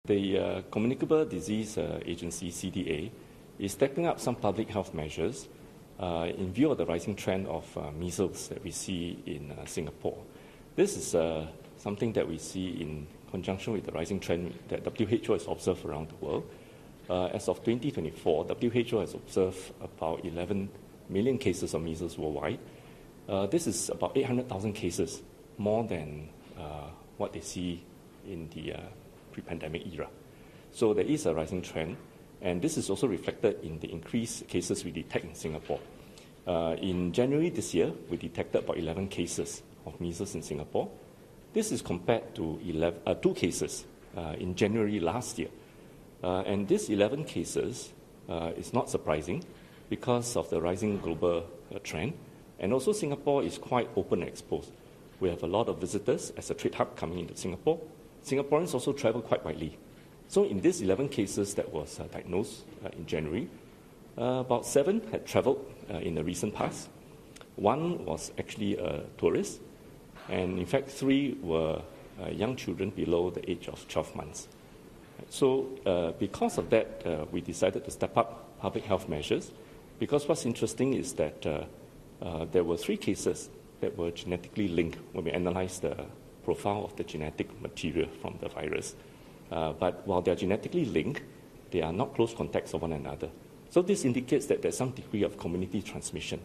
the Communicable Disease Agency, CDA, is stepping up some public health measures in view of the rising trend of measles that we see in Singapore. This is something that we see in conjunction with the rising trend that WHO has observed around the world. As of 2024, WHO has observed about 11 million cases of measles worldwide. This is about 800,000 cases, more than what they see in the pre-pandemic era. So there is a rising trend, and this is also reflected in the increased cases we detect in Singapore. In January this year, we detected about 11 cases of measles in Singapore. This is compared to 2 cases in January last year. And these 11 cases is not surprising because of the rising global trend. And also Singapore is quite open and exposed. We have a lot of visitors as a trade hub coming into Singapore. Singaporeans also travel quite widely. So in these 11 cases that was diagnosed in January, about 7 had travelled in the recent past. 1 was actually a tourist, and in fact 3 were young children below the age of 12 months. So because of that, we decided to step up public health measures, because what's interesting is that there were 3 cases that were genetically linked when we analyzed the profile of the genetic material from the virus. But while they are genetically linked, they are not close contacts of one another. So this indicates that there's some degree of community transmission.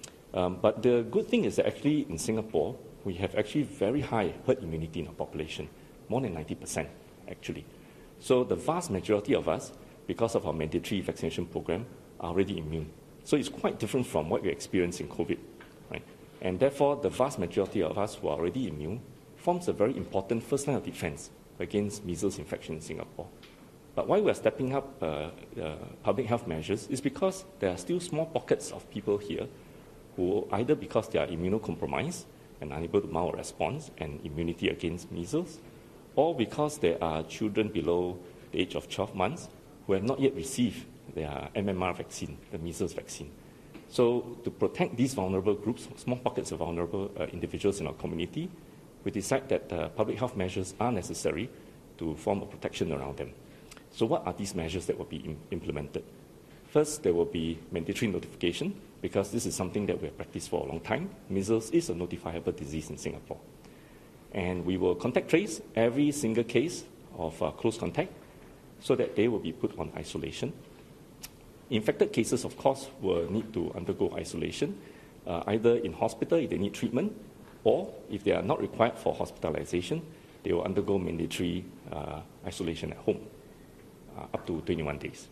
But the good thing is that actually in Singapore, we have actually very high herd immunity in our population, more than 90% actually. So the vast majority of us, because of our mandatory vaccination program, are already immune. So it's quite different from what we experienced in COVID, right? And therefore, the vast majority of us who are already immune forms a very important first line of defense against measles infection in Singapore. But why we are stepping up public health measures is because there are still small pockets of people here who either because they are immunocompromised and unable to mount a response and immunity against measles, or because there are children below the age of 12 months who have not yet received their MMR vaccine, the measles vaccine. So to protect these vulnerable groups, small pockets of vulnerable individuals in our community, we decide that public health measures are necessary to form a protection around them. So what are these measures that will be implemented? First, there will be mandatory notification, because this is something that we have practiced for a long time. Measles is a notifiable disease in Singapore. And we will contact trace every single case of close contact so that they will be put on isolation. Infected cases, of course, will need to undergo isolation, either in hospital if they need treatment, or if they are not required for hospitalization, they will undergo mandatory isolation at home, up to 21 days.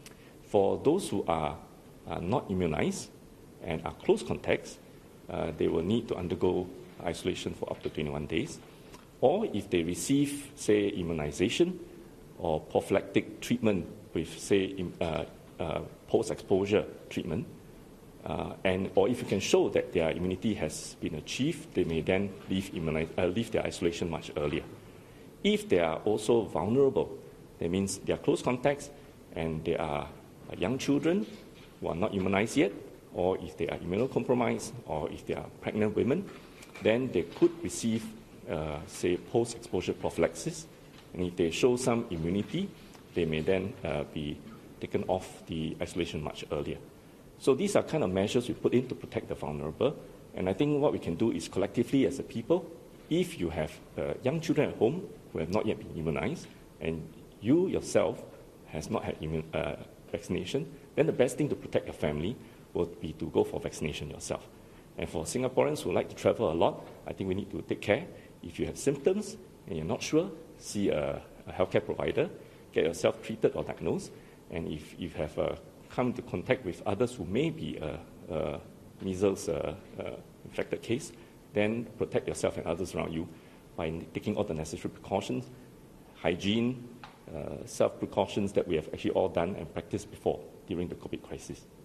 For those who are not immunized and are close contacts, they will need to undergo isolation for up to 21 days. Or if they receive, say, immunization or prophylactic treatment with, say, post-exposure treatment, or if you can show that their immunity has been achieved, they may then leave their isolation much earlier. If they are also vulnerable, that means they are close contacts and they are young children who are not immunized yet, or if they are immunocompromised, or if they are pregnant women, then they could receive, say, post-exposure prophylaxis. And if they show some immunity, they may then be taken off the isolation much earlier. So these are kind of measures we put in to protect the vulnerable. And I think what we can do is collectively as a people, if you have young children at home who have not yet been immunized, and you yourself has not had vaccination, then the best thing to protect your family would be to go for vaccination yourself. And for Singaporeans who like to travel a lot, I think we need to take care. If you have symptoms and you're not sure, see a healthcare provider, get yourself treated or diagnosed. And if you have come into contact with others who may be a measles infected case, then protect yourself and others around you by taking all the necessary precautions, hygiene, self-precautions that we have actually all done and practiced before during the COVID crisis.